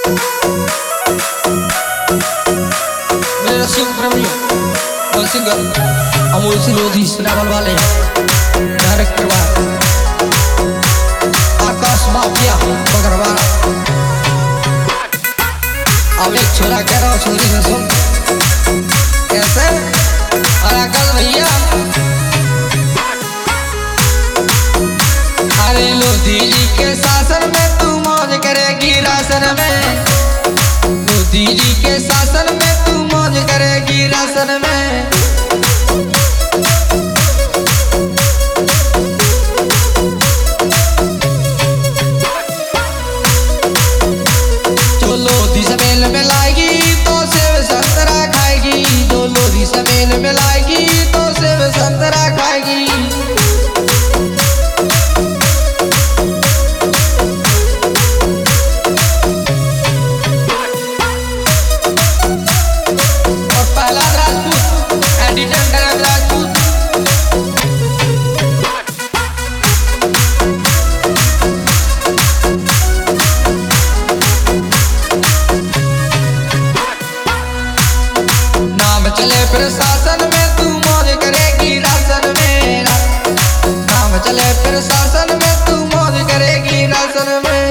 मेरा सिंह प्रेमी और सिंगर अमोल सिलोधी श्रावण वाले डायरेक्टर आकाश माफिया बगरवा। अब एक छोरा कह रहा हूँ छोरी में सुन कैसे। अरे कल भैया अरे लोधी जी के शासन में तू मौज करेगी राशन में। लोधी जी के शासन में तू मौज करेगी राशन में। जो लोधी समेल में लाएगी तो सेब संतरा खाएगी। जो लोधी समेल में लाएगी तो सेब संतरा खाएगी। चले प्रशासन में तू मौज करेगी राशन में। नाम चले प्रशासन में तू मौज करेगी राशन में।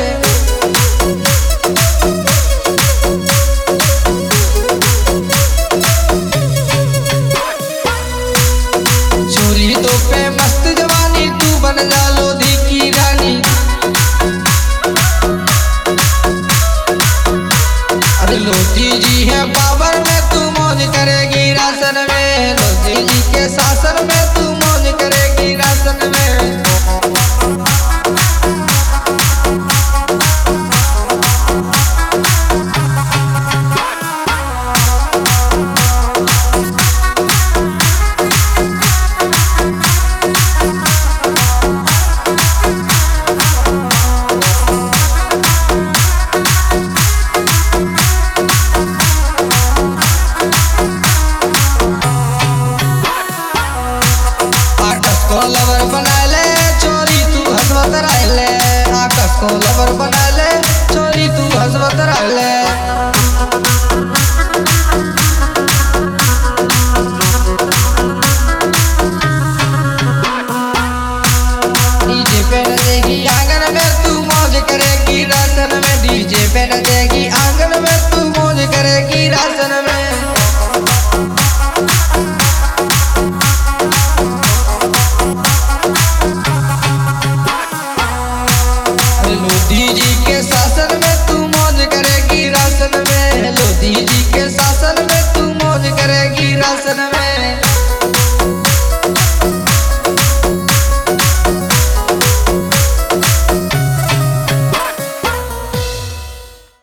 चोरी तो पे मस्त जवानी तू बन जा लोधी की रानी। अरे लोधी जी है पावर में तू मौज करेगी।